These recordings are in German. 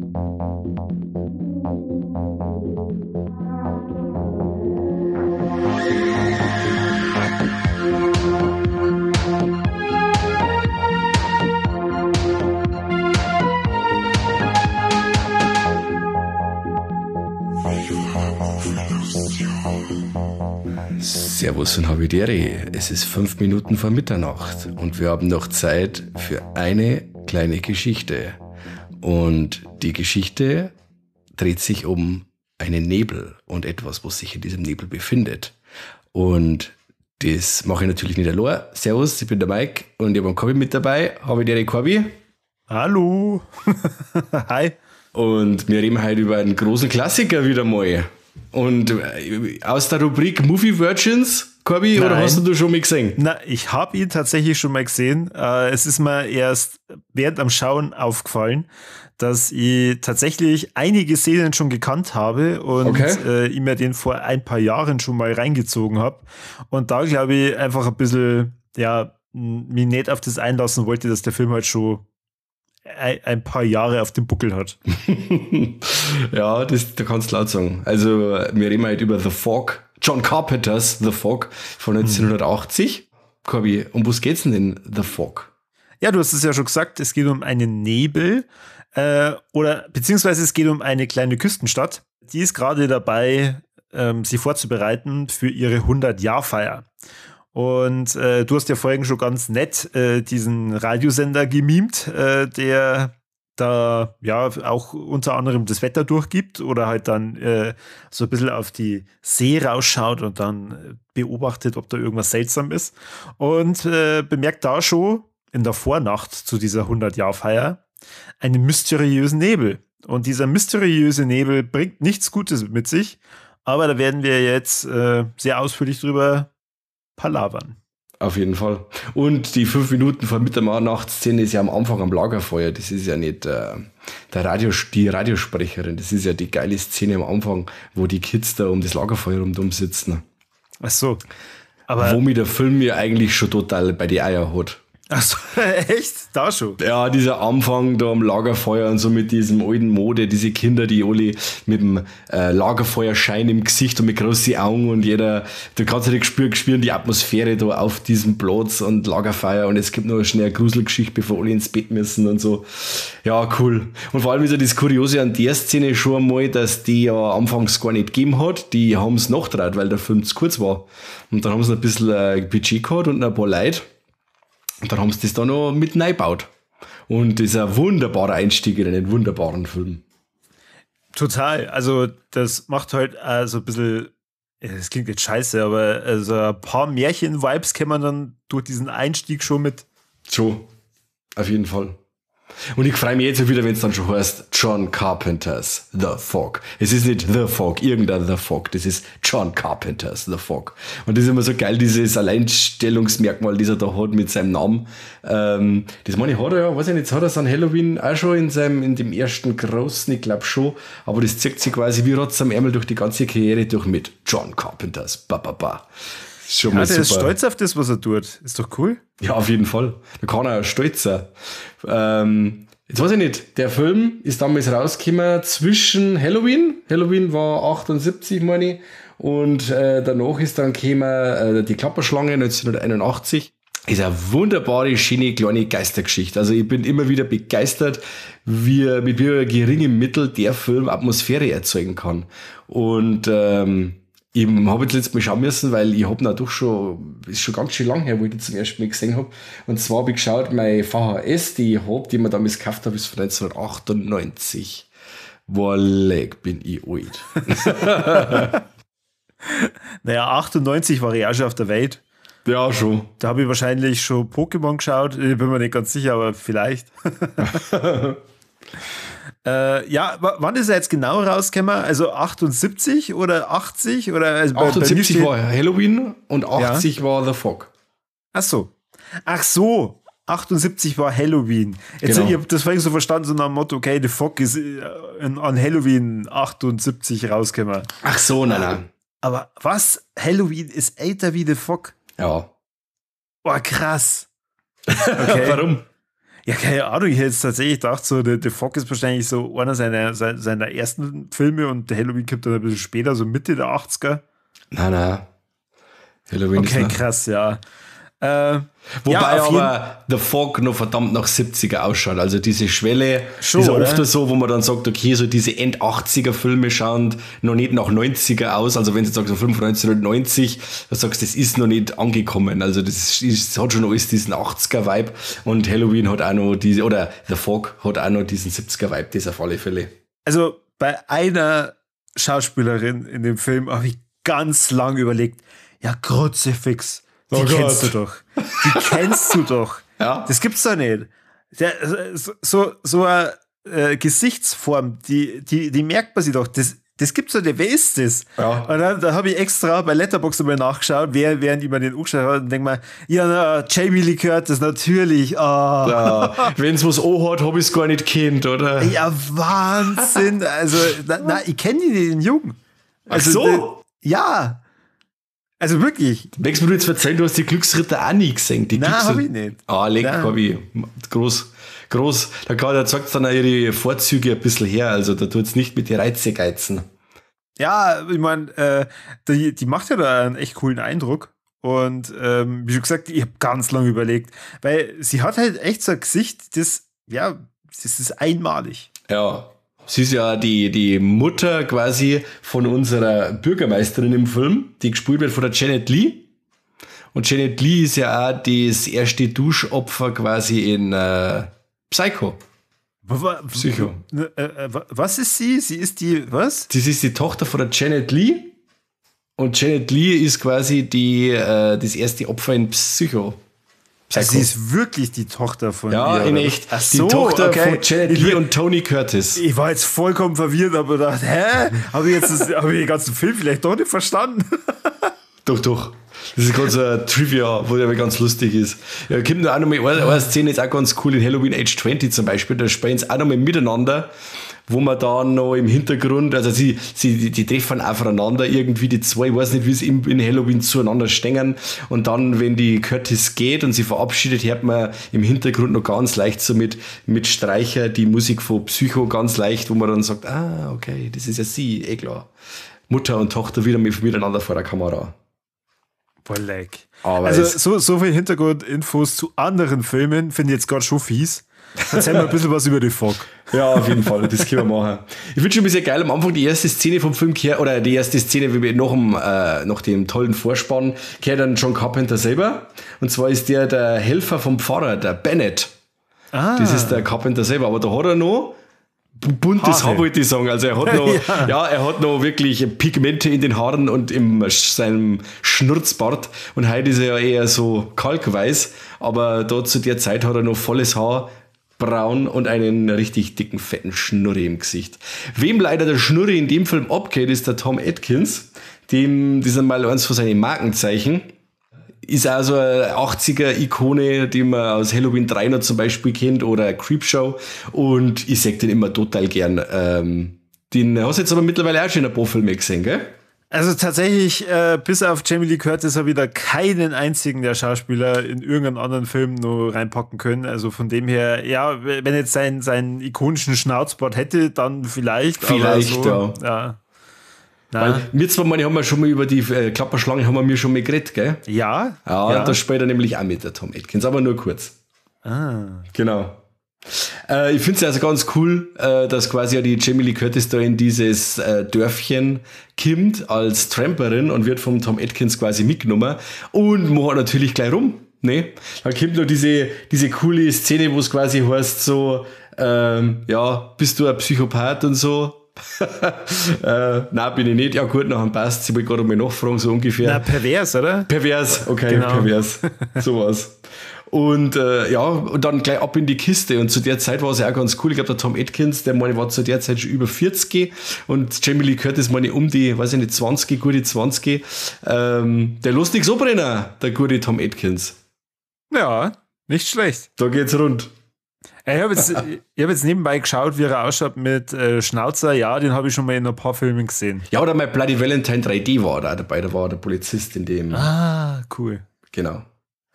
Servus und Habitäre, es ist 5 Minuten vor Mitternacht und wir haben noch Zeit für eine kleine Geschichte. Und die Geschichte dreht sich um einen Nebel und etwas, was sich in diesem Nebel befindet. Und das mache ich natürlich nicht allein. Servus, ich bin der Mike und ich habe einen Korbi mit dabei. Habitäre Korbi. Hallo. Hi. Und wir reden heute über einen großen Klassiker wieder mal. Und aus der Rubrik Movie Virgins, Corby, oder hast du schon mal gesehen? Na, ich habe ihn tatsächlich schon mal gesehen. Es ist mir erst während am Schauen aufgefallen, dass ich tatsächlich einige Szenen schon gekannt habe und ich mir den vor ein paar Jahren schon mal reingezogen habe. Und da glaube ich einfach ein bisschen, mich nicht auf das einlassen wollte, dass der Film halt schon ein paar Jahre auf dem Buckel hat. Ja, da kannst du laut sagen. Also, wir reden halt über The Fog, John Carpenters The Fog von 1980. Corby, um was geht's denn in The Fog? Ja, du hast es ja schon gesagt, es geht um einen Nebel, beziehungsweise es geht um eine kleine Küstenstadt. Die ist gerade dabei, sie vorzubereiten für ihre 100-Jahr-Feier. Und du hast ja vorhin schon ganz nett diesen Radiosender gemimt, der da ja auch unter anderem das Wetter durchgibt oder halt dann so ein bisschen auf die See rausschaut und dann beobachtet, ob da irgendwas seltsam ist. Und bemerkt da schon in der Vornacht zu dieser 100-Jahr-Feier einen mysteriösen Nebel. Und dieser mysteriöse Nebel bringt nichts Gutes mit sich, aber da werden wir jetzt sehr ausführlich drüber palavern. Auf jeden Fall. Und die 5 Minuten vor Mitternachtsszene ist ja am Anfang am Lagerfeuer. Das ist ja nicht die Radiosprecherin. Das ist ja die geile Szene am Anfang, wo die Kids da um das Lagerfeuer rundum sitzen. Ach so. Aber womit der Film mir eigentlich schon total bei die Eier hat. Ach so, echt? Da schon? Ja, dieser Anfang da am Lagerfeuer und so mit diesem alten Mode, diese Kinder, die alle mit dem Lagerfeuerschein im Gesicht und mit großen Augen und du kannst ja spüren die Atmosphäre da auf diesem Platz und Lagerfeuer und es gibt noch schnell eine Gruselgeschichte, bevor alle ins Bett müssen und so. Ja, cool. Und vor allem ist ja das Kuriose an der Szene schon einmal, dass die ja anfangs gar nicht gegeben hat. Die haben es nachgedreht, weil der Film zu kurz war. Und dann haben sie ein bisschen Budget gehabt und ein paar Leute. Und dann haben sie das da noch mit reingebaut. Und das ist ein wunderbarer Einstieg in einen wunderbaren Film. Total. Also das macht halt so ein bisschen, das klingt jetzt scheiße, aber also ein paar Märchen-Vibes kann man dann durch diesen Einstieg schon mit. So, auf jeden Fall. Und ich freue mich jetzt wieder, wenn es dann schon heißt John Carpenters The Fog. Es ist nicht The Fog, irgendein The Fog. Das ist John Carpenters The Fog. Und das ist immer so geil, dieses Alleinstellungsmerkmal, das er da hat mit seinem Namen. Das meine ich, hat er ja, weiß ich nicht, hat er an Halloween auch schon in dem ersten großen, ich glaube schon. Aber das zieht sich quasi wie Rotz am Ärmel durch die ganze Karriere durch mit John Carpenters. Schon mal der super. Ist stolz auf das, was er tut. Ist doch cool. Ja, auf jeden Fall. Da kann er stolz sein. Jetzt weiß ich nicht, der Film ist damals rausgekommen zwischen Halloween. Halloween war 78, meine ich. Und danach ist dann gekommen die Klapperschlange 1981. Ist eine wunderbare, schöne, kleine Geistergeschichte. Also ich bin immer wieder begeistert, mit wie geringem Mittel der Film Atmosphäre erzeugen kann. Und ich habe jetzt letztes Mal schauen müssen, weil ich habe natürlich ist schon ganz schön lang her, wo ich die zum ersten Mal gesehen habe. Und zwar habe ich geschaut, meine VHS, die ich mir damals gekauft habe, ist von 1998. Walleck, bin ich alt. Naja, 98 war ich auch schon auf der Welt. Ja, schon. Da habe ich wahrscheinlich schon Pokémon geschaut. Ich bin mir nicht ganz sicher, aber vielleicht. Wann ist er jetzt genau rausgekommen? Also 78 oder 80? Oder also 78 war Halloween und 80 war The Fog. Ach so, 78 war Halloween. Jetzt genau. Ich habe das vorhin so verstanden, so nach dem Motto, okay, The Fog ist an Halloween 78 rausgekommen. Ach so, nein. Aber was? Halloween ist älter wie The Fog? Ja. Boah, krass. Okay. Warum? Ja, keine Ahnung, ich hätte jetzt tatsächlich gedacht, so, der Fog ist wahrscheinlich so einer seiner ersten Filme und der Halloween kommt dann ein bisschen später, so Mitte der 80er. Nein. Halloween Okay, ist noch. krass, ja. Wobei ja, aber The Fog noch verdammt nach 70er ausschaut. Also diese Schwelle Schon, ist oder? oft so, wo man dann sagt, okay, so diese End-80er Filme schauen noch nicht nach 90er aus. Also wenn du jetzt sagst, so 1990, dann sagst du, das ist noch nicht angekommen. Also das hat schon alles diesen 80er-Vibe und Halloween hat auch noch diese, oder The Fog hat auch noch diesen 70er-Vibe, das auf alle Fälle. Also bei einer Schauspielerin in dem Film habe ich ganz lang überlegt, ja, Kruzifix. Die kennst du doch. Die kennst du doch. Ja. Das gibt's doch nicht. So eine Gesichtsform, die merkt man sich doch. Das gibt's doch nicht. Wer ist das? Ja. Und dann habe ich extra bei Letterboxd mal nachgeschaut, während ich mir den angeschaut habe, und denke mal, ja, Jamie Lee Curtis, natürlich. Ja, wenn's was hat, habe ich es gar nicht kennt, oder? Ja, Wahnsinn. Also, ich kenne die nicht in Jung. Also, Ach so? Ja. Also wirklich. Magst du mir jetzt erzählen, du hast die Glücksritter auch nie gesehen? Nein, habe ich nicht. Ah, leck, Nein. habe ich. Groß. Da zeigt dann auch ihre Vorzüge ein bisschen her. Also da tut es nicht mit den Reize geizen. Ja, ich meine, die macht ja da einen echt coolen Eindruck. Und wie schon gesagt, ich habe ganz lange überlegt. Weil sie hat halt echt so ein Gesicht, das ist einmalig. Ja. Sie ist ja die Mutter quasi von unserer Bürgermeisterin im Film, die gespielt wird von der Janet Leigh. Und Janet Leigh ist ja auch das erste Duschopfer quasi in Psycho. Psycho. Was ist sie? Sie ist die, was? Das ist die Tochter von der Janet Leigh. Und Janet Leigh ist quasi das erste Opfer in Psycho. Also sie ist wirklich die Tochter von Ja, ihr. in oder? echt. Ach so, die Tochter okay. von Janet Leigh und Tony Curtis. Ich war jetzt vollkommen verwirrt, aber gedacht, habe ich den ganzen Film vielleicht doch nicht verstanden? Doch. Das ist ganz ein Trivia, wo der ganz lustig ist. Ja, kommt noch auch noch mal eine Szene, ist auch ganz cool in Halloween Age 20 zum Beispiel. Da spielen sie auch noch mal miteinander, wo man dann noch im Hintergrund, also die treffen aufeinander irgendwie, die zwei, ich weiß nicht, wie sie in Halloween zueinander stehen. Und dann, wenn die Curtis geht und sie verabschiedet, hört man im Hintergrund noch ganz leicht so mit Streicher die Musik von Psycho ganz leicht, wo man dann sagt, okay, das ist ja sie, klar. Mutter und Tochter wieder miteinander vor der Kamera. Boah, leck. Aber also so viel Hintergrundinfos zu anderen Filmen finde ich jetzt gerade schon fies. Erzähl mal ein bisschen was über die Fog. Ja, auf jeden Fall, das können wir machen. Ich finde schon ein bisschen geil, am Anfang die erste Szene vom Film oder die erste Szene, wie wir nach dem tollen Vorspann, kehrt dann John Carpenter selber. Und zwar ist der Helfer vom Pfarrer, der Bennett. Das ist der Carpenter selber, aber da hat er noch buntes Haar, wollte ich sagen. Also er hat noch, er hat noch wirklich Pigmente in den Haaren und in seinem Schnurzbart. Und heute ist er ja eher so kalkweiß, aber da zu der Zeit hat er noch volles Haar, braun und einen richtig dicken, fetten Schnurri im Gesicht. Wem leider der Schnurri in dem Film abgeht, ist der Tom Atkins. Das ist einmal eins von seinen Markenzeichen. Ist auch so eine 80er-Ikone, die man aus Halloween 3 noch zum Beispiel kennt oder Creepshow. Und ich sag den immer total gern. Den hast du jetzt aber mittlerweile auch schon in ein paar Filme gesehen, gell? Also tatsächlich, bis auf Jamie Lee Curtis habe ich da keinen einzigen der Schauspieler in irgendeinen anderen Film nur reinpacken können. Also von dem her, ja, wenn jetzt seinen ikonischen Schnauzbart hätte, dann vielleicht. Vielleicht, aber so, ja. Weil wir zwei Mal haben wir schon mal über die Klapperschlange haben wir schon mal geredet, gell? Ja. Ja. Da spielt er nämlich auch mit, der Tom Atkins, aber nur kurz. Genau. Ich finde es also ganz cool, dass quasi ja die Jamie Lee Curtis da in dieses Dörfchen kommt als Tramperin und wird vom Tom Atkins quasi mitgenommen und macht natürlich gleich rum. Ne? Dann kommt noch diese coole Szene, wo es quasi heißt so, bist du ein Psychopath und so. Nein, bin ich nicht. Ja gut, nachher passt. Ich wollte gerade mal nachfragen, so ungefähr. Na, pervers, oder? Pervers, okay, Genau. Pervers. Sowas. Und und dann gleich ab in die Kiste. Und zu der Zeit war es ja auch ganz cool. Ich glaube, der Tom Atkins, der war zu der Zeit schon über 40 und Jamie Lee Curtis die, weiß ich nicht, 20, gute 20. Der lässt nichts abbrennen, der gute Tom Atkins. Ja, nicht schlecht. Da geht's rund. Ich habe jetzt nebenbei geschaut, wie er ausschaut mit Schnauzer. Ja, den habe ich schon mal in ein paar Filmen gesehen. Ja, oder mein Bloody Valentine 3D war da dabei. Da war der Polizist in dem. Ah, cool. Genau.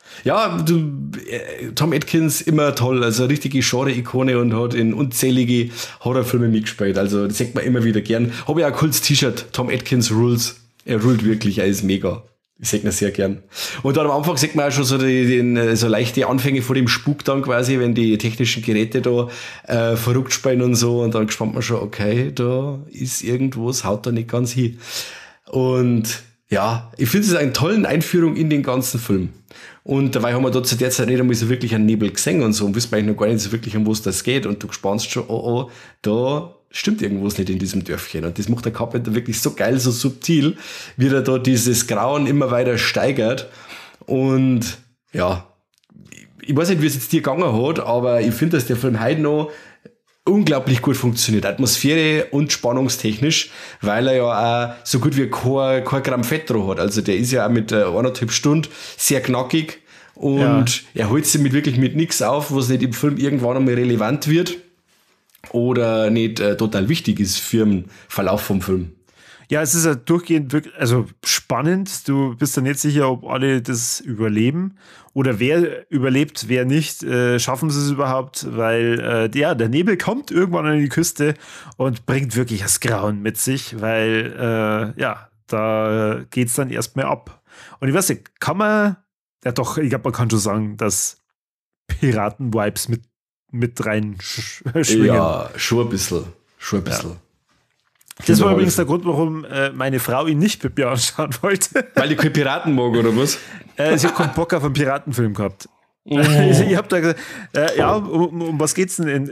Ja, Tom Atkins immer toll, also eine richtige Genre-Ikone und hat in unzählige Horrorfilme mitgespielt. Also das sieht man immer wieder gern. Habe ich auch ein cooles T-Shirt, Tom Atkins Rules. Er ruled wirklich, er ist mega. Ich sehe ihn sehr gern. Und dann am Anfang sieht man auch schon so so leichte Anfänge vor dem Spuk dann quasi, wenn die technischen Geräte da verrückt spielen und so. Und dann gespannt man schon, okay, da ist irgendwas, haut da nicht ganz hin. Und ja, ich finde es eine tolle Einführung in den ganzen Film. Und dabei haben wir da zu der Zeit nicht einmal so wirklich einen Nebel gesehen und so und wissen eigentlich noch gar nicht so wirklich, um was das geht. Und du spannst schon, oh, da stimmt irgendwas nicht in diesem Dörfchen. Und das macht der Carpenter wirklich so geil, so subtil, wie er da dieses Grauen immer weiter steigert. Und ja, ich weiß nicht, wie es jetzt dir gegangen hat, aber ich finde, dass der Film heute noch unglaublich gut funktioniert, Atmosphäre und spannungstechnisch, weil er ja auch so gut wie kein Gramm Fett drauf hat. Also der ist ja auch mit 1,5 Stunden sehr knackig und er holt sich wirklich mit nichts auf, was nicht im Film irgendwann einmal relevant wird oder nicht total wichtig ist für den Verlauf vom Film. Ja, es ist ja durchgehend wirklich, also spannend. Du bist ja nicht sicher, ob alle das überleben oder wer überlebt, wer nicht. Schaffen sie es überhaupt? Weil der Nebel kommt irgendwann an die Küste und bringt wirklich das Grauen mit sich, weil da geht es dann erstmal ab. Und ich weiß nicht, ich glaube, man kann schon sagen, dass Piraten-Vibes mit rein schwingen. Ja, schon ein bisschen. Ja. Das war übrigens der Grund, warum meine Frau ihn nicht mit mir anschauen wollte. Weil ich keine Piraten mag, oder was? Sie hat keinen Bock auf einen Piratenfilm gehabt. Oh. Ich habe da gesagt, um was geht's denn?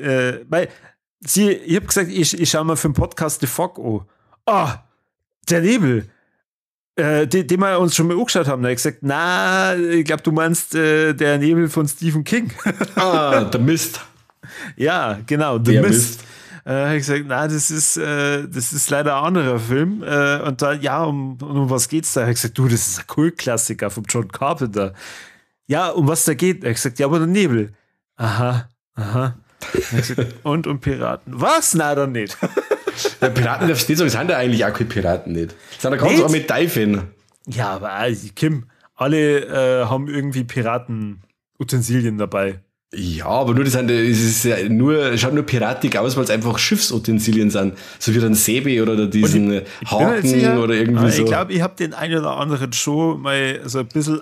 Ich habe gesagt, ich schaue mal für den Podcast The Fog an. Ah, der Nebel. Den wir uns schon mal angeschaut haben. Da habe ich gesagt, ich glaube, du meinst der Nebel von Stephen King. Der Mist. Ja, genau, The Mist. Habe ich gesagt, das ist leider ein anderer Film. Und da, um was geht's da? Habe ich gesagt, das ist ein Kultklassiker von John Carpenter. Ja, um was da geht? Habe ich gesagt, ja, aber der Nebel. Aha. Gesagt, und um Piraten. Was? Nein, dann nicht. Ja, Piraten darfst du nicht sagen, sind ja eigentlich auch keine Piraten nicht. Das sind ja ganz arme Teufel. Ja, aber Kim, alle haben irgendwie Piratenutensilien dabei. Ja, aber nur schaut nur piratig aus, weil es einfach Schiffsutensilien sind. So wie ein Säbe oder diesen Haken sicher, oder irgendwie so. Ich glaube, ich habe den einen oder anderen schon mal so ein bisschen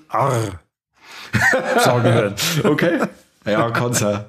sagen hören. Okay. Ja, kann's auch.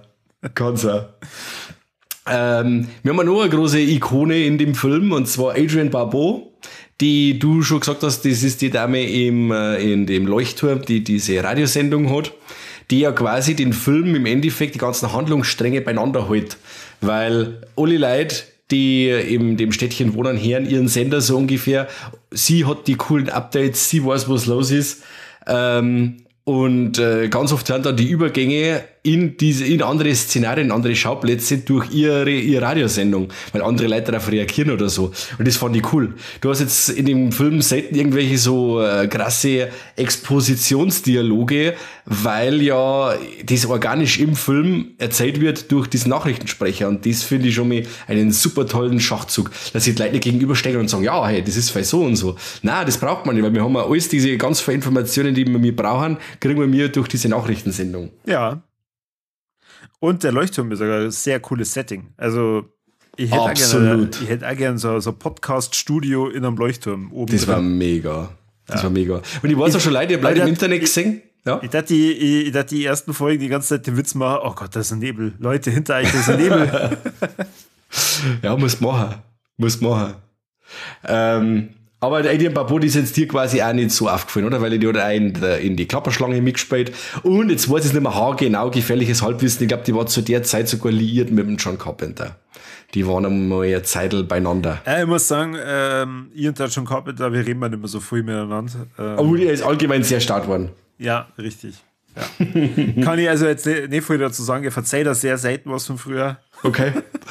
Wir haben noch eine große Ikone in dem Film, und zwar Adrienne Barbeau, die du schon gesagt hast, das ist die Dame in dem Leuchtturm, die diese Radiosendung hat, die ja quasi den Film im Endeffekt die ganzen Handlungsstränge beieinander hält. Weil alle Leute, die in dem Städtchen wohnen, hören ihren Sender so ungefähr. Sie hat die coolen Updates, sie weiß, was los ist. Und ganz oft sind dann die Übergänge in andere Szenarien, andere Schauplätze durch ihre Radiosendung, weil andere Leute darauf reagieren oder so. Und das fand ich cool. Du hast jetzt in dem Film selten irgendwelche so krasse Expositionsdialoge, weil ja das organisch im Film erzählt wird durch diesen Nachrichtensprecher. Und das finde ich schon mal einen super tollen Schachzug, dass sich die Leute nicht gegenüberstehen und sagen, ja, hey, das ist vielleicht so und so. Nein, das braucht man nicht, weil wir haben ja alles diese ganz viele Informationen, die wir brauchen, kriegen wir durch diese Nachrichtensendung. Ja. Und der Leuchtturm ist sogar ein sehr cooles Setting. Also, ich hätte auch gerne so ein Podcast-Studio in einem Leuchtturm oben. Das war mega. Und ich weiß auch schon Leute, ich habe Leute im Internet gesehen. Ja. Ich dachte, die ersten Folgen die ganze Zeit den Witz machen, oh Gott, da ist ein Nebel. Leute, hinter euch, da ist ein Nebel. Ja, muss machen. Aber der Adrienne Barbeau, die ist jetzt dir quasi auch nicht so aufgefallen, oder? Weil die hat auch in die Klapperschlange mitgespielt. Und jetzt weiß ich nicht mehr haargenau, gefährliches Halbwissen. Ich glaube, die war zu der Zeit sogar liiert mit dem John Carpenter. Die waren einmal eine Zeitl beieinander. Ich muss sagen, ich und der John Carpenter, wir reden nicht mehr so viel miteinander. Aber er ist allgemein sehr stark geworden. Ja, richtig. Ja. Kann ich also jetzt nicht viel dazu sagen. Ich verzeihe da sehr selten was von früher. Okay.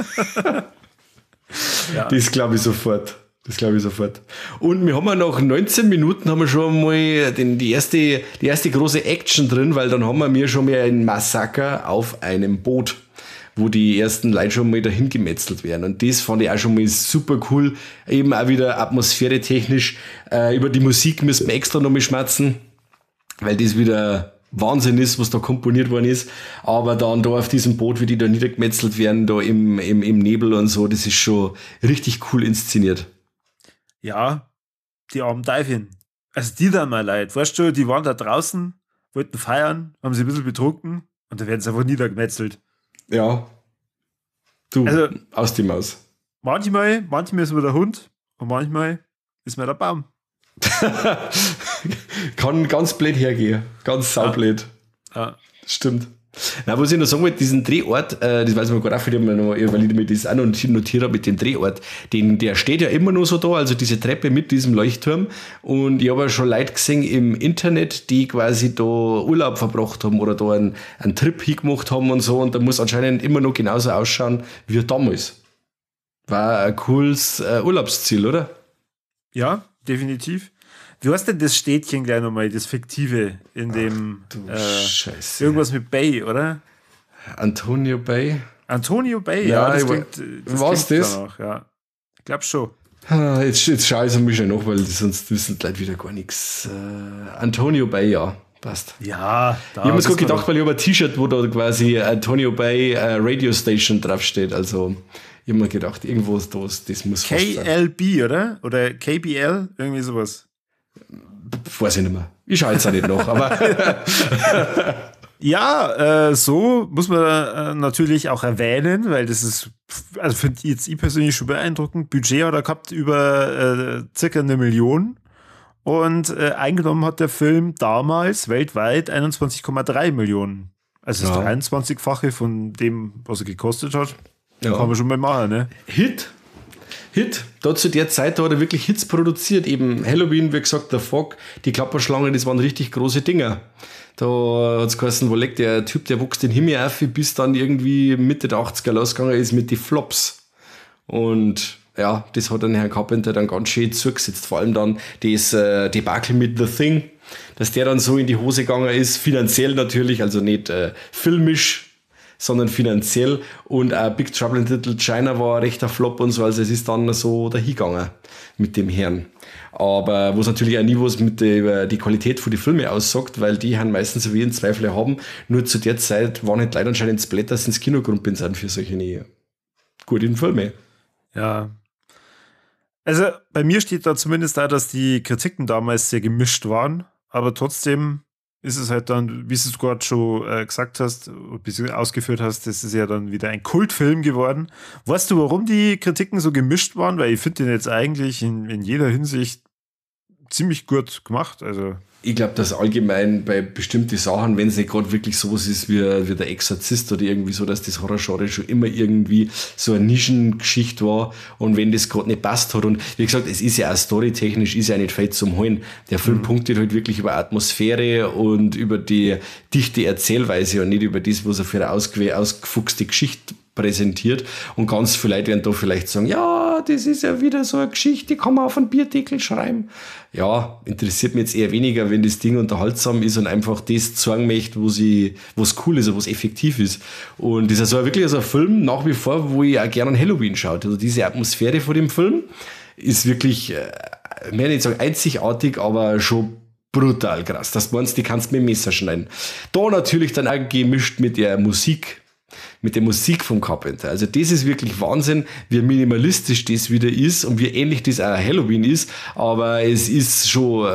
Ja. Das glaube ich sofort. Und wir haben ja nach 19 Minuten haben wir schon mal die erste große Action drin, weil dann haben wir schon mal ein Massaker auf einem Boot, wo die ersten Leute schon mal dahin gemetzelt werden. Und das fand ich auch schon mal super cool. Eben auch wieder atmosphäretechnisch. Über die Musik müssen wir extra noch mal schmatzen, weil das wieder Wahnsinn ist, was da komponiert worden ist. Aber dann da auf diesem Boot, wie die da niedergemetzelt werden, da im Nebel und so, das ist schon richtig cool inszeniert. Ja, die armen Teufel. Also die da mal leid. Weißt du, die waren da draußen, wollten feiern, haben sie ein bisschen betrunken und da werden sie einfach niedergemetzelt. Ja. Du, also, aus die Maus. Manchmal ist man der Hund und manchmal ist man der Baum. Kann ganz blöd hergehen. Ganz saublöd. Ja. Stimmt. Na, was ich noch sagen wollte, diesen Drehort, das weiß ich mir gerade auch, weil ich mir das auch noch notiert habe mit dem Drehort, der steht ja immer noch so da, also diese Treppe mit diesem Leuchtturm. Und ich habe ja schon Leute gesehen im Internet, die quasi da Urlaub verbracht haben oder da einen Trip hingemacht haben und so. Und da muss anscheinend immer noch genauso ausschauen wie damals. War ein cooles Urlaubsziel, oder? Ja, definitiv. Wie heißt denn das Städtchen gleich nochmal, das Fiktive in dem Scheiße. Irgendwas mit Bay, oder? Antonio Bay? Antonio Bay, ja, das klingt das? Danach, ja. Ich glaube schon. Jetzt schaue ich mich schon nach, weil sonst wissen die Leute wieder gar nichts. Antonio Bay, ja, passt. Ja, ich habe mir gerade gedacht, weil ich habe ein T-Shirt, wo da quasi Antonio Bay Radio Station draufsteht, also ich habe mir gedacht, irgendwo ist das muss KLB, oder? Oder KBL, irgendwie sowas. Weiß ich nicht mehr. Ich schaue jetzt auch nicht noch, aber. Ja, so muss man natürlich auch erwähnen, weil das ist, also finde ich persönlich schon beeindruckend. Budget hat er gehabt über circa 1 Million und eingenommen hat der Film damals weltweit 21,3 Millionen. Also das 23-fache von dem, was er gekostet hat. Ja. Kann man schon mal machen, ne? Hit. Da zu der Zeit, da hat er wirklich Hits produziert. Eben Halloween, wie gesagt, der Fog, die Klapperschlange, das waren richtig große Dinger. Da hat es geheißen, wo legt der Typ, der wuchs den Himmel auf, bis dann irgendwie Mitte der 80er losgegangen ist mit den Flops. Und ja, das hat dann Herrn Carpenter dann ganz schön zugesetzt. Vor allem dann das Debakel mit The Thing, dass der dann so in die Hose gegangen ist, finanziell natürlich, also nicht filmisch, sondern finanziell. Und Big Trouble in Little China war ein rechter Flop und so, also es ist dann so dahingegangen mit dem Herrn. Aber wo es natürlich auch nie was über die Qualität von den Filmen aussagt, weil die haben meistens so wie in Zweifel haben. Nur zu der Zeit waren halt leider anscheinend Splatters ins Kinogrundbild sind für solche guten Filme. Ja. Also bei mir steht da zumindest da, dass die Kritiken damals sehr gemischt waren, aber trotzdem ist es halt dann, wie du es gerade schon gesagt hast, bis du ausgeführt hast, das ist ja dann wieder ein Kultfilm geworden. Weißt du, warum die Kritiken so gemischt waren? Weil ich finde den jetzt eigentlich in jeder Hinsicht ziemlich gut gemacht. Also ich glaube, dass allgemein bei bestimmten Sachen, wenn es nicht gerade wirklich sowas ist wie der Exorzist oder irgendwie so, dass das Horrorgenre schon immer irgendwie so eine Nischengeschichte war und wenn das gerade nicht passt hat und wie gesagt, es ist ja auch storytechnisch, ist ja nicht fett zum Holen. Der Film punktet halt wirklich über Atmosphäre und über die dichte Erzählweise und nicht über das, was er für eine ausgefuchste Geschichte präsentiert und ganz viele Leute werden da vielleicht sagen, ja, das ist ja wieder so eine Geschichte, die kann man auf einen Bierdeckel schreiben. Ja, interessiert mich jetzt eher weniger, wenn das Ding unterhaltsam ist und einfach das zeigen möchte, was cool ist und was effektiv ist. Und das ist also wirklich so ein Film nach wie vor, wo ich auch gerne an Halloween schaue. Also diese Atmosphäre von dem Film ist wirklich, ich will nicht sagen einzigartig, aber schon brutal krass. Das meinst, die kannst du mit dem Messer schneiden. Da natürlich dann auch gemischt mit der Musik vom Carpenter. Also das ist wirklich Wahnsinn, wie minimalistisch das wieder ist und wie ähnlich das auch Halloween ist, aber es ist schon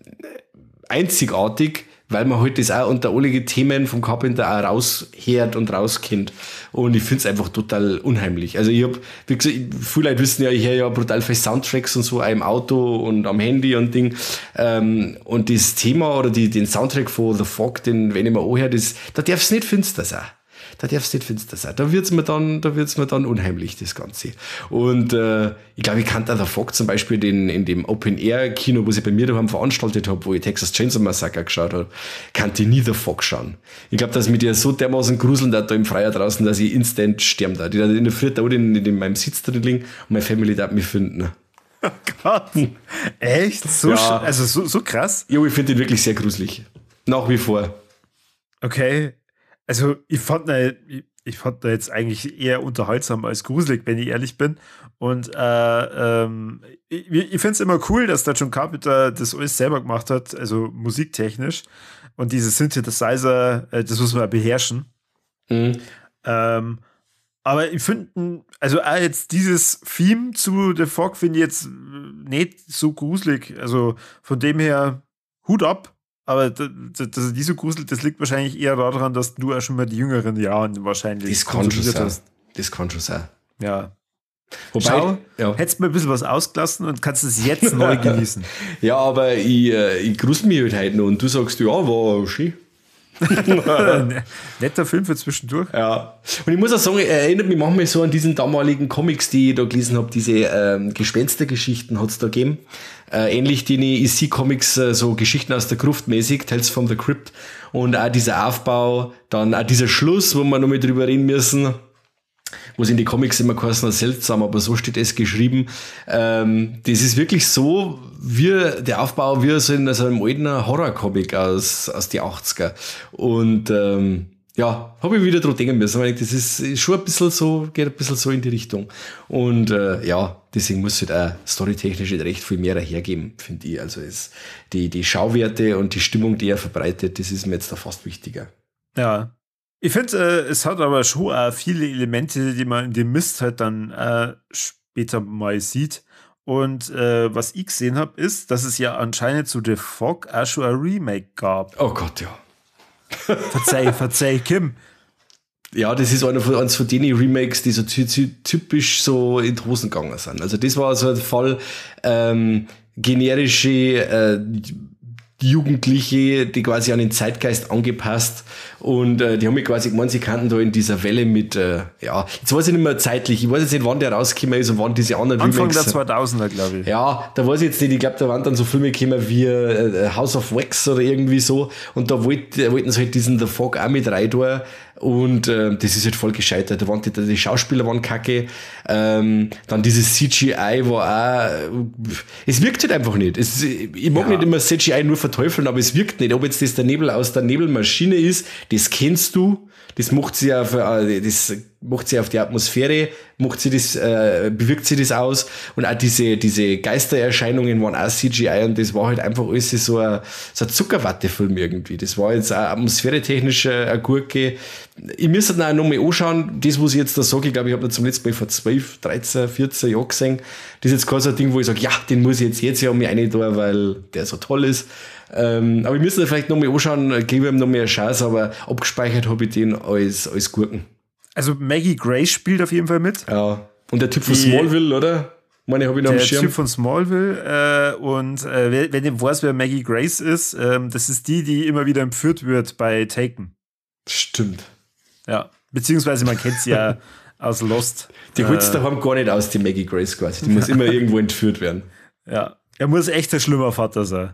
einzigartig, weil man halt das auch unter alle Themen vom Carpenter auch raushört und rauskennt. Und ich finde es einfach total unheimlich. Also ich habe, wie gesagt, viele Leute wissen ja, ich höre ja brutal viele Soundtracks und so, auch im Auto und am Handy und Ding. Und das Thema oder den Soundtrack von The Fog, den, wenn ich mir anhöre, da darf es nicht finster sein. Da darf es nicht finster sein. Da wird's mir dann unheimlich, das Ganze. Und ich glaube, ich kannte auch The Fog zum Beispiel in dem Open-Air-Kino, was ich bei mir daheim veranstaltet habe, wo ich Texas Chainsaw Massacre geschaut habe, kannte ich nie The Fog schauen. Ich glaube, dass mich der so dermaßen gruseln da im Freier draußen, dass ich instant sterben da. Die da in der Früh da in meinem Sitz drin liegen und meine Family darf mich finden. Oh Gott. Echt? So, ja. Also so krass? Ja, ich finde den wirklich sehr gruselig. Nach wie vor. Okay. Also, ich fand, ich fand da jetzt eigentlich eher unterhaltsam als gruselig, wenn ich ehrlich bin. Und ich finde es immer cool, dass der John Carpenter das alles selber gemacht hat, also musiktechnisch. Und diese Synthesizer, das muss man beherrschen. Mhm. Aber ich finde, also auch jetzt dieses Theme zu The Fog finde ich jetzt nicht so gruselig. Also von dem her Hut ab. Aber dass er die so gruselt, das liegt wahrscheinlich eher daran, dass du auch schon mal die jüngeren Jahren wahrscheinlich Das kann schon sein. Das kann schon sein. Ja. Wobei, Schau, ja. hättest du mal ein bisschen was ausgelassen und kannst es jetzt neu genießen. Ja, aber ich grusel mich halt heute noch und du sagst, ja, war schön. Netter Film für zwischendurch. Ja. Und ich muss auch sagen, er erinnert mich manchmal so an diesen damaligen Comics, die ich da gelesen habe, diese Gespenstergeschichten hat es da gegeben. Ähnlich die EC-Comics, so Geschichten aus der Gruft mäßig, Tales from the Crypt. Und auch dieser Aufbau, dann auch dieser Schluss, wo wir noch mal drüber reden müssen, wo es in die Comics immer geheißen hat, seltsam, aber so steht es geschrieben. Das ist wirklich so, wie der Aufbau, wie so in so einem alten Horror-Comic aus die 80er. Und ja, habe ich wieder dran denken müssen. Weil das ist schon ein bisschen so, geht ein bisschen so in die Richtung. Und ja, deswegen muss es halt auch storytechnisch recht viel mehr hergeben, finde ich. Also die Schauwerte und die Stimmung, die er verbreitet, das ist mir jetzt da fast wichtiger. Ja. Ich finde, es hat aber schon auch viele Elemente, die man in dem Mist halt dann später mal sieht. Und was ich gesehen habe, ist, dass es ja anscheinend zu The Fog auch schon ein Remake gab. Oh Gott, ja. Verzeih, Kim. Ja, das ist eines von den Remakes, die so typisch so in die Hosen gegangen sind. Also das war so ein Fall, generische Jugendliche, die quasi an den Zeitgeist angepasst und die haben mich quasi gemeint, sie kannten da in dieser Welle mit, ja, jetzt weiß ich nicht mehr zeitlich, ich weiß jetzt nicht, wann der rausgekommen ist und wann diese anderen Anfang Remakes. der 2000er, glaube ich. Ja, da weiß ich jetzt nicht, ich glaube, da waren dann so Filme gekommen wie House of Wax oder irgendwie so und da wollten sie halt diesen The Fog auch mit rein tun. Und das ist halt voll gescheitert. Da waren die Schauspieler waren kacke. Dann dieses CGI war auch. Es wirkt halt einfach nicht. Ich mag nicht immer CGI nur verteufeln, aber es wirkt nicht. Ob jetzt das der Nebel aus der Nebelmaschine ist, das kennst du. Das macht sie auf die Atmosphäre, bewirkt sie das aus. Und auch diese Geistererscheinungen waren auch CGI und das war halt einfach alles so ein Zuckerwatte-Film irgendwie. Das war jetzt auch atmosphäretechnisch eine Gurke. Ich müsste dann auch noch mal anschauen, das, was ich jetzt da sage, ich glaube, ich habe das zum letzten Mal vor 12, 13, 14 Jahren gesehen. Das ist jetzt kein so ein Ding, wo ich sage, ja, den muss ich jetzt ja um mich rein tun, weil der so toll ist. Aber ich müsste da vielleicht noch mal anschauen, gebe ihm noch mehr eine Chance, aber abgespeichert habe ich den als Gurken. Also Maggie Grace spielt auf jeden Fall mit. Ja. Und der Typ von Smallville, oder? Meine habe ich noch am Schirm. Der Typ von Smallville. Und wenn ihr weiß, wer Maggie Grace ist, das ist die immer wieder entführt wird bei Taken. Stimmt. Ja. Beziehungsweise man kennt sie ja aus Lost. Die holt's daheim gar nicht aus, die Maggie Grace quasi. Die muss immer irgendwo entführt werden. Ja. Er muss echt ein schlimmer Vater sein.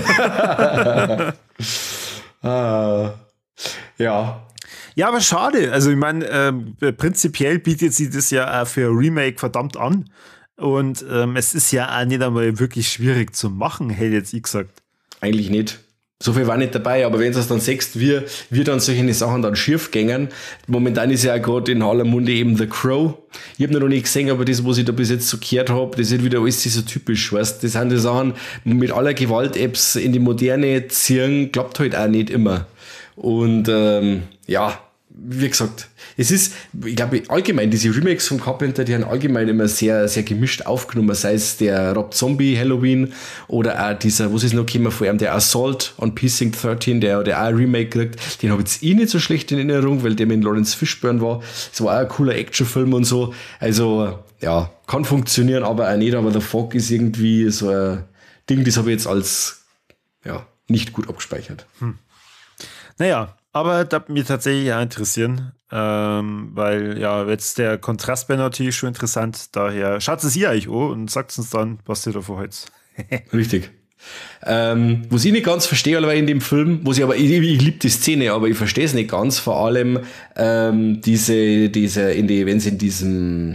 Ja. Ja, aber schade. Also ich meine, prinzipiell bietet sie das ja auch für Remake verdammt an. Und es ist ja auch nicht einmal wirklich schwierig zu machen, hätte jetzt ich gesagt. Eigentlich nicht. So viel war nicht dabei, aber wenn du es dann siehst, wie dann solche Sachen dann schief gängen. Momentan ist ja auch gerade in aller Munde eben The Crow. Ich habe noch nicht gesehen, aber das, was ich da bis jetzt so gehört habe, das ist wieder alles so typisch, weißt? Das sind die Sachen, mit aller Gewalt-Apps in die Moderne ziehen, klappt halt auch nicht immer. Und ja, wie gesagt, es ist, ich glaube, allgemein, diese Remakes von Carpenter, die haben allgemein immer sehr, sehr gemischt aufgenommen, sei es der Rob Zombie Halloween oder auch dieser, was ist noch gekommen vor allem, der Assault on Precinct 13, der auch ein Remake kriegt, den habe ich jetzt nicht so schlecht in Erinnerung, weil der mit Lawrence Fishburne war. Es war auch ein cooler Actionfilm und so. Also, ja, kann funktionieren, aber auch nicht, aber The Fog ist irgendwie so ein Ding, das habe ich jetzt als, ja, nicht gut abgespeichert. Naja, aber das mich tatsächlich auch interessieren, weil ja, jetzt der Kontrast wäre natürlich schon interessant. Daher schaut es ihr euch an und sagt uns dann, was ihr davon haltet. Richtig. Was ich nicht ganz verstehe, aber in dem Film, ich liebe die Szene, aber ich verstehe es nicht ganz, vor allem wenn sie in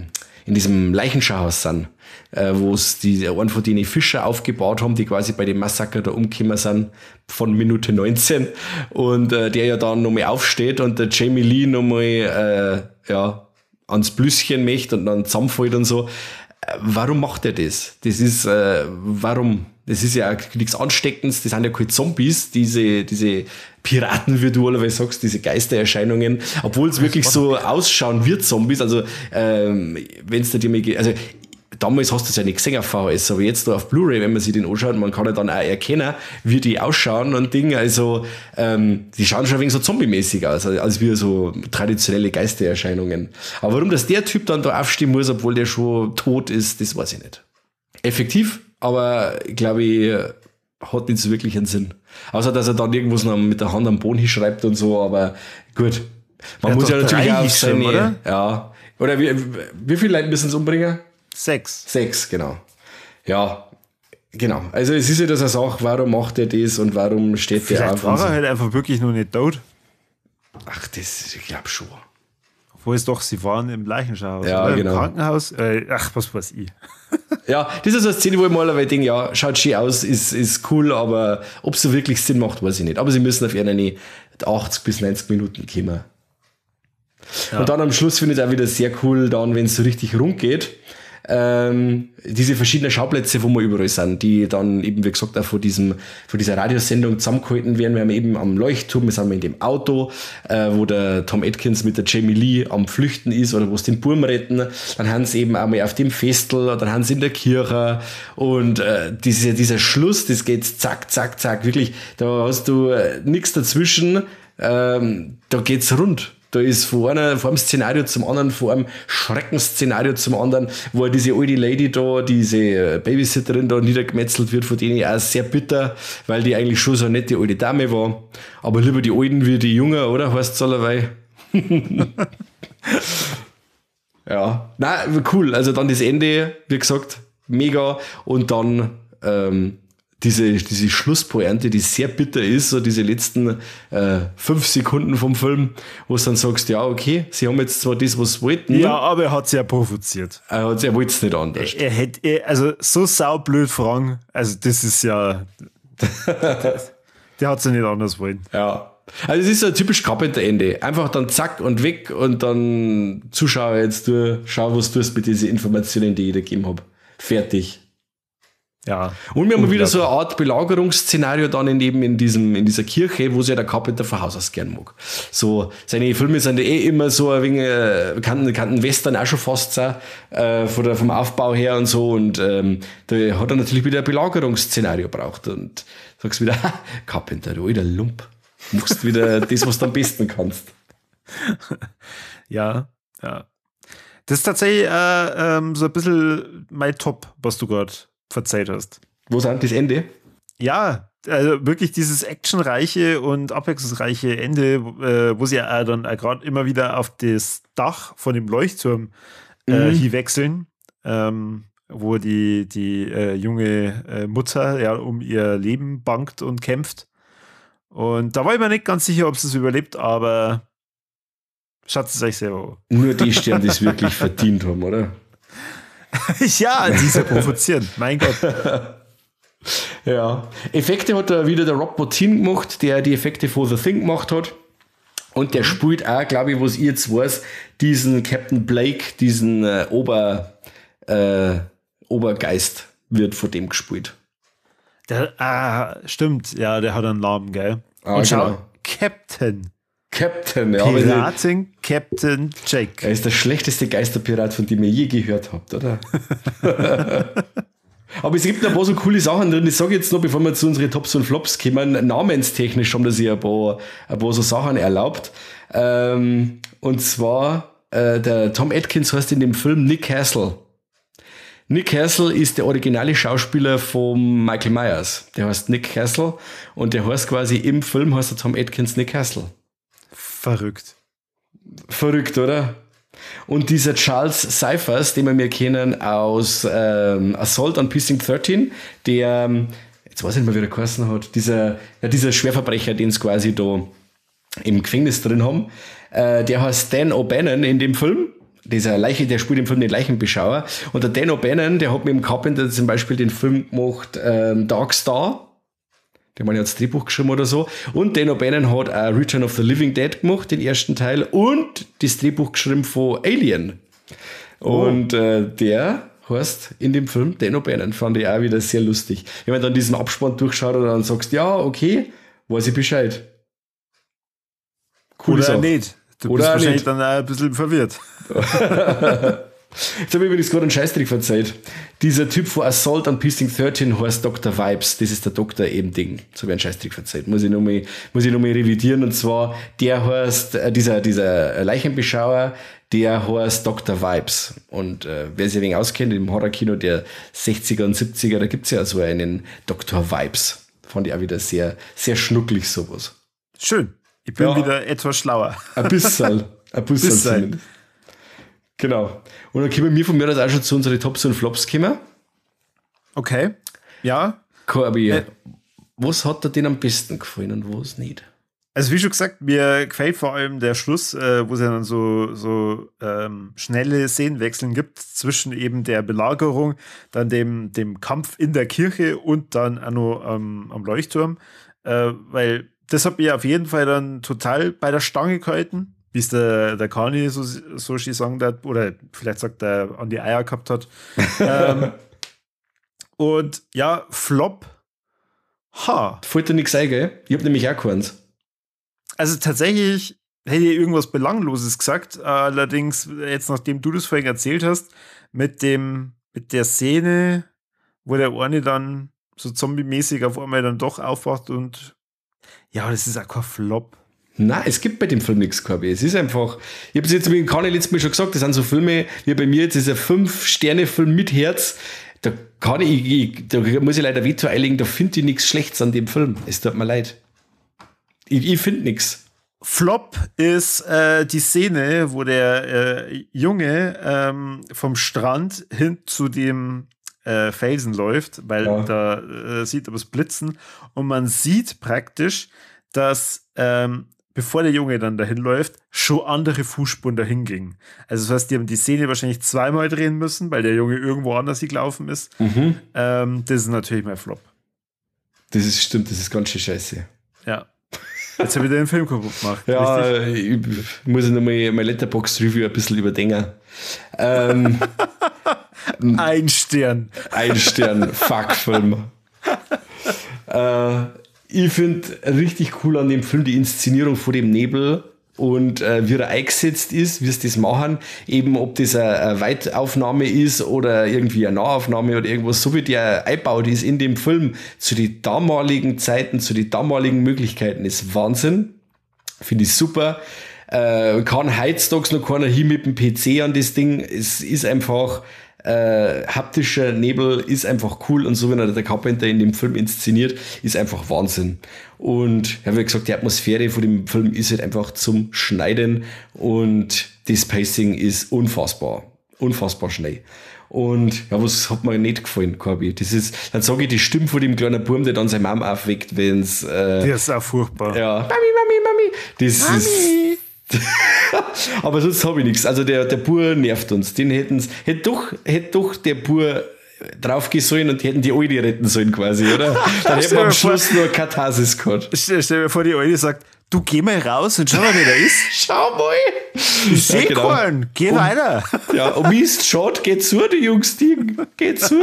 in diesem Leichenschauhaus sind, wo es einen von denen Fischer aufgebaut haben, die quasi bei dem Massaker da umgekommen sind von Minute 19 und der ja dann nochmal aufsteht und der Jamie Lee nochmal ans Blüsschen möchte und dann zusammenfällt und so. Warum macht er das? Das ist, warum? Das ist ja nichts Ansteckendes, das sind ja keine Zombies, diese Piraten, wie du allerweise sagst, diese Geistererscheinungen, obwohl es wirklich so ausschauen wie Zombies, also wenn es dir mal geht, also damals hast du es ja nicht gesehen auf VHS, aber jetzt da auf Blu-ray, wenn man sich den anschaut, man kann ja dann auch erkennen, wie die ausschauen und Dinge, also die schauen schon ein wenig so zombie-mäßig aus, als wie so traditionelle Geistererscheinungen. Aber warum das der Typ dann da aufstehen muss, obwohl der schon tot ist, das weiß ich nicht. Effektiv, aber glaube ich, hat nicht so wirklich einen Sinn. Außer, dass er dann irgendwas noch mit der Hand am Boden hinschreibt und so, aber gut. Man muss ja natürlich auch auf seine, oder? Ja. Oder wie viele Leute müssen es umbringen? 6. 6, genau. Ja, genau. Also es ist ja das eine Sache, warum macht er das und warum steht der auf? Vielleicht war er halt einfach wirklich noch nicht tot. Ach, das, ich glaube schon. Obwohl es doch, sie waren im Leichenschauhaus, ja, oder? Genau. Im Krankenhaus. Ach, was weiß ich. Ja, das ist so eine Szene, wo ich mal denke, ja, schaut schön aus, ist cool, aber ob es so wirklich Sinn macht, weiß ich nicht. Aber sie müssen auf eine 80 bis 90 Minuten kommen. Ja. Und dann am Schluss finde ich es auch wieder sehr cool, dann, wenn es so richtig rund geht, diese verschiedenen Schauplätze, wo wir überall sind, die dann eben, wie gesagt, auch von dieser Radiosendung zusammengehalten werden. Wir haben eben am Leuchtturm, wir sind in dem Auto, wo der Tom Atkins mit der Jamie Lee am Flüchten ist oder wo sie den Burm retten. Dann haben sie eben einmal auf dem Festel, dann haben sie in der Kirche und dieser Schluss, das geht zack, zack, zack, wirklich, da hast du nichts dazwischen, da geht's rund. Da ist von einem Szenario zum anderen, von einem Schreckensszenario zum anderen, wo diese alte Lady da, diese Babysitterin da niedergemetzelt wird, von denen auch sehr bitter, weil die eigentlich schon so eine nette alte Dame war. Aber lieber die Alten wie die Jungen, oder? Heißt es allerweil. Ja, nein, cool. Also dann das Ende, wie gesagt, mega. Und dann diese Schlusspointe, die sehr bitter ist, so diese letzten 5 Sekunden vom Film, wo du dann sagst, ja, okay, sie haben jetzt zwar das, was sie wollten. Ja, aber er hat es ja provoziert. Er wollte es nicht anders. Er hätte, also so saublöd fragen, also das ist ja, der hat es ja nicht anders wollen. Ja. Also es ist so ein typisch Carpenter-Ende. Einfach dann zack und weg und dann Zuschauer jetzt schau, was du tust mit diesen Informationen, die ich dir gegeben habe. Fertig. Ja. Und wir haben wieder so eine Art Belagerungsszenario dann in dieser Kirche, wo sich ja der Carpenter von Haus aus gern mag. So, seine Filme sind ja immer so ein wenig, kann Western auch schon fast sein, vom Aufbau her und so, und da hat er natürlich wieder ein Belagerungsszenario braucht und sagst wieder, Carpenter, du alter Lump, machst wieder das, was du am besten kannst. Ja. Das ist tatsächlich so ein bisschen mein Top, was du gerade verzeiht hast. Wo ist das Ende? Ja, also wirklich dieses actionreiche und abwechslungsreiche Ende, wo sie ja dann gerade immer wieder auf das Dach von dem Leuchtturm hinwechseln, wo die junge Mutter ja um ihr Leben bangt und kämpft. Und da war ich mir nicht ganz sicher, ob sie es überlebt, aber schaut es euch selber an. Nur die Sterne, die es wirklich verdient haben, oder? Ja, die ist ja provozierend, mein Gott. Ja. Effekte hat da wieder der Rob Bottin gemacht, der die Effekte für The Thing gemacht hat. Und der spielt auch, glaube ich, was ich jetzt weiß, diesen Captain Blake, diesen Obergeist wird von dem gespielt. Stimmt, ja, der hat einen Namen, gell? Und schau, Captain, ja. Piraten Captain Jack. Er ist der schlechteste Geisterpirat, von dem ihr je gehört habt, oder? Aber es gibt noch ein paar so coole Sachen drin. Ich sage jetzt noch, bevor wir zu unseren Tops und Flops kommen, namenstechnisch haben das hier ein paar so Sachen erlaubt. Und zwar, der Tom Atkins heißt in dem Film Nick Castle. Nick Castle ist der originale Schauspieler von Michael Myers. Der heißt Nick Castle und der heißt quasi im Film heißt der Tom Atkins Nick Castle. Verrückt, oder? Und dieser Charles Cyphers, den wir kennen aus Assault on Precinct 13, der, jetzt weiß ich nicht mehr, wie der geheißen hat, dieser Schwerverbrecher, den es quasi da im Gefängnis drin haben, der heißt Dan O'Bannon in dem Film. dieser Leiche, der spielt im Film den Leichenbeschauer. Und der Dan O'Bannon, der hat mit dem Carpenter zum Beispiel den Film gemacht, Dark Star. Der Mann hat das Drehbuch geschrieben oder so. Und Dan O'Bannon hat auch Return of the Living Dead gemacht, den ersten Teil. Und das Drehbuch geschrieben von Alien. Und der heißt in dem Film Dan O'Bannon. Fand ich auch wieder sehr lustig. Wenn man dann diesen Abspann durchschaut und dann sagst, ja, okay, weiß ich Bescheid. Cool. Oder nicht. Du bist wahrscheinlich dann auch ein bisschen verwirrt. Jetzt habe ich übrigens gerade einen Scheißtrick verzeiht. Dieser Typ von Assault on Precinct 13 heißt Dr. Vibes. Das ist der Doktor eben Ding. So habe ich einen Scheißtrick verzeiht. Muss ich noch mal revidieren. Und zwar, der heißt, dieser Leichenbeschauer, der heißt Dr. Vibes. Und wer sich ein wenig auskennt, im Horrorkino der 60er und 70er, da gibt es ja so einen Dr. Vibes. Fand ich auch wieder sehr, sehr schnucklig sowas. Schön. Ich bin wieder etwas schlauer. Ein bisschen. Zumindest. Genau. Und dann kommen wir von mir das auch schon zu unseren Tops und Flops kommen. Okay. Ja. Corby, was hat dir denn am besten gefallen und was nicht? Also wie schon gesagt, mir gefällt vor allem der Schluss, wo es ja dann so schnelle Szenenwechseln gibt zwischen eben der Belagerung, dann dem Kampf in der Kirche und dann auch noch am Leuchtturm. Weil das hat mir auf jeden Fall dann total bei der Stange gehalten, wie es der Kani so schön sagen hat, oder vielleicht sagt er an die Eier gehabt hat. Und ja, Flop. Fällt dir nichts ein, gell? Ich hab nämlich auch keins. Also tatsächlich hätte ich irgendwas Belangloses gesagt, allerdings jetzt, nachdem du das vorhin erzählt hast, mit der Szene, wo der eine dann so zombie-mäßig auf einmal dann doch aufwacht und ja, das ist auch kein Flop. Nein, es gibt bei dem Film nichts, Corby. Es ist einfach, ich habe es jetzt mit Kani letztes Mal schon gesagt, das sind so Filme, wie bei mir jetzt ist ein 5-Sterne-Film mit Herz. Da muss ich leider Veto einlegen, da finde ich nichts Schlechtes an dem Film. Es tut mir leid. Ich finde nichts. Flop ist die Szene, wo der Junge vom Strand hin zu dem Felsen läuft, weil da sieht er was blitzen und man sieht praktisch, dass bevor der Junge dann dahin läuft, schon andere Fußspuren dahin gingen. Also das heißt, die haben die Szene wahrscheinlich zweimal drehen müssen, weil der Junge irgendwo anders gelaufen ist. Mhm. Das ist natürlich mein Flop. Stimmt, das ist ganz schön scheiße. Ja. Jetzt habe ich den Film kaputt gemacht. Ja, richtig? Ich muss nochmal mein Letterboxd-Review ein bisschen überdenken. Ein Stern. Ein Stern, Fuck-Film. Ich finde richtig cool an dem Film die Inszenierung vor dem Nebel und wie er eingesetzt ist, wie sie das machen, eben ob das eine Weitaufnahme ist oder irgendwie eine Nahaufnahme oder irgendwas, so wie der eingebaut ist in dem Film zu den damaligen Zeiten, zu den damaligen Möglichkeiten, ist Wahnsinn. Finde ich super. Kann heutzutage noch keiner hin mit dem PC an das Ding. Es ist einfach haptischer Nebel, ist einfach cool und so, wenn er der Carpenter in dem Film inszeniert, ist einfach Wahnsinn. Und ja, wie gesagt, die Atmosphäre von dem Film ist halt einfach zum Schneiden und das Pacing ist unfassbar schnell. Und ja, was hat mir nicht gefallen, Corby? Das ist, dann sage ich die Stimme von dem kleinen Burm, der dann seine Mom aufweckt, wenn's der ist auch furchtbar. Ja, Mami. Das Mami. Ist aber sonst habe ich nichts. Also der Bur nervt uns. Den hätte doch der Bur draufgehen sollen und hätten die Alte retten sollen quasi, oder? Dann hätten wir am Schluss nur Katharsis gehabt. Stell dir vor, die Alte sagt, du geh mal raus und schau mal, wer da ist. Schau mal. Ich seh keinen. Geh weiter. Ja, und Mist, schaut, geht zu, die Jungs, geht zu.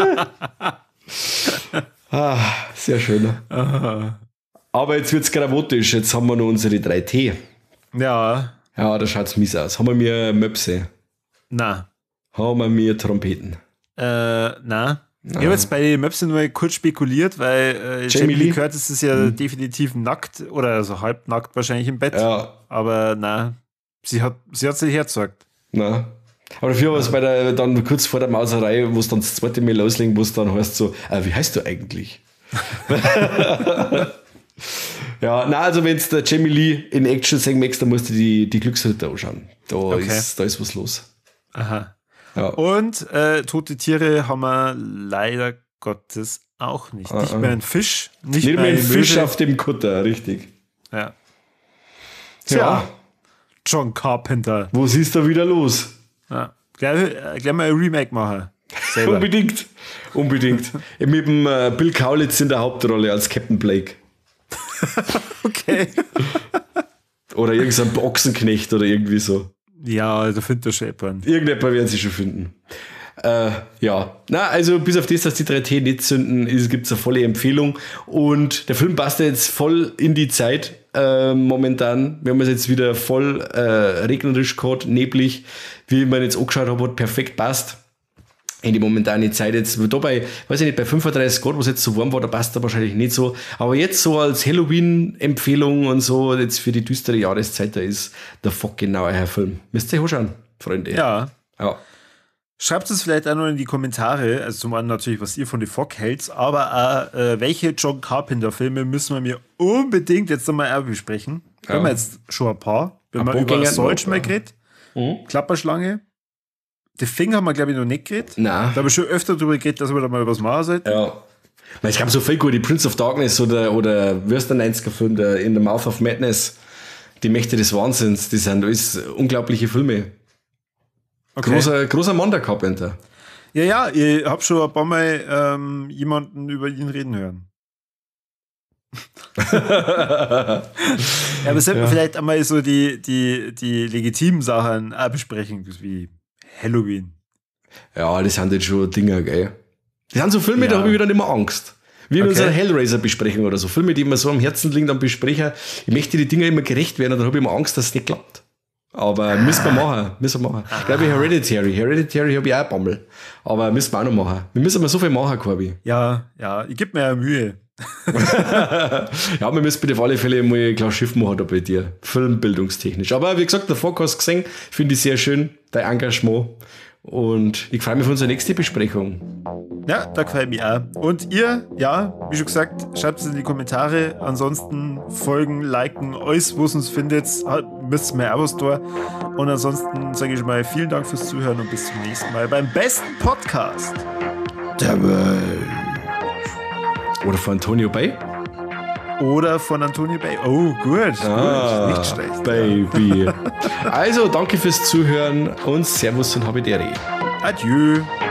Sehr schön. Aha. Aber jetzt wird's gramotisch. Jetzt haben wir noch unsere 3T. Ja. Ja, da schaut's mies aus. Haben wir Möpse? Na. Haben wir Trompeten? Na. Ich habe jetzt bei den Möpsen nur kurz spekuliert, weil Jamie Lee Curtis ist ja definitiv nackt oder also halbnackt wahrscheinlich im Bett. Ja. Aber na, sie hat sich hergezeigt. Na. Aber dafür war es dann kurz vor der Mauserei, wo es dann das zweite Mal loslegen, wo es dann heißt so, wie heißt du eigentlich? Ja, na, also wenn du der Jamie Lee in Action sehen möchtest, dann musst du die Glücksritter anschauen. Da ist was los. Aha. Ja. Und tote Tiere haben wir leider Gottes auch nicht. Nicht mehr ein Fisch. Nicht mehr ein Fisch auf dem Kutter, richtig. Ja. Ja. John Carpenter. Was ist da wieder los? Ja. Gleich mal ein Remake machen. Selber. Unbedingt. Mit dem Bill Kaulitz in der Hauptrolle als Captain Blake. Okay. Oder irgendein Ochsenknecht oder irgendwie so. Ja, da findet der Scheppern. Irgendjemand werden sie schon finden. Ja. Na, also bis auf das, dass die 3T nicht zünden, gibt es eine volle Empfehlung. Und der Film passt ja jetzt voll in die Zeit momentan. Wir haben es jetzt wieder voll regnerisch gehabt, neblig. Wie man jetzt angeschaut hat, hat perfekt passt. In die momentane Zeit jetzt, dabei, weiß ich nicht, bei 35 Grad, wo es jetzt so warm war, da passt er wahrscheinlich nicht so. Aber jetzt so als Halloween-Empfehlung und so, jetzt für die düstere Jahreszeit, da ist der fucking neuer Film. Müsst ihr euch anschauen, Freunde. Ja. Schreibt es vielleicht auch noch in die Kommentare, also zum einen natürlich, was ihr von The Fog hält, aber auch, welche John Carpenter-Filme müssen wir mir unbedingt jetzt nochmal auch besprechen. Wir haben jetzt schon ein paar. Wir haben über Deutsch mal geredet. Klapperschlange. The Thing haben wir, glaube ich, noch nicht geredet. Nein. Da habe ich schon öfter drüber geredet, dass wir da mal was machen sollten. Ja. Es gab so viel gute Prince of Darkness oder wie ist der 90er-Film, der In the Mouth of Madness, Die Mächte des Wahnsinns, die sind alles unglaubliche Filme. Okay. Großer Mann, der Carpenter. Ja, ich habe schon ein paar Mal jemanden über ihn reden hören. Ja, aber sollten wir vielleicht einmal so die legitimen Sachen auch besprechen, wie Halloween. Ja, das sind jetzt schon Dinger, gell? Das sind so Filme, da habe ich wieder nicht mehr Angst. Wie in unserer Hellraiser-Besprechung oder so. Filme, die mir so am Herzen liegen, dann besprechen. Ich möchte die Dinger immer gerecht werden und dann habe ich immer Angst, dass es nicht klappt. Aber müssen wir machen. Ich glaube, Hereditary habe ich auch ein Bammel. Aber müssen wir auch noch machen. Wir müssen mal so viel machen, Corby. Ja, ich gebe mir ja Mühe. Ja, wir müssen bitte auf alle Fälle mal ein kleines Schiff machen da bei dir. Filmbildungstechnisch. Aber wie gesagt, der Forecast gesehen, finde ich sehr schön, dein Engagement. Und ich freue mich auf unsere nächste Besprechung. Ja, da gefällt mir auch. Und ihr, wie schon gesagt, schreibt es in die Kommentare. Ansonsten folgen, liken, alles, wo es uns findet. Müsst ihr mir auch was da. Und ansonsten sage ich mal vielen Dank fürs Zuhören und bis zum nächsten Mal beim besten Podcast der Welt. Oder von Antonio Bay? Oh, gut. Nicht schlecht. Baby. Also, danke fürs Zuhören und Servus und Habidere. Adieu.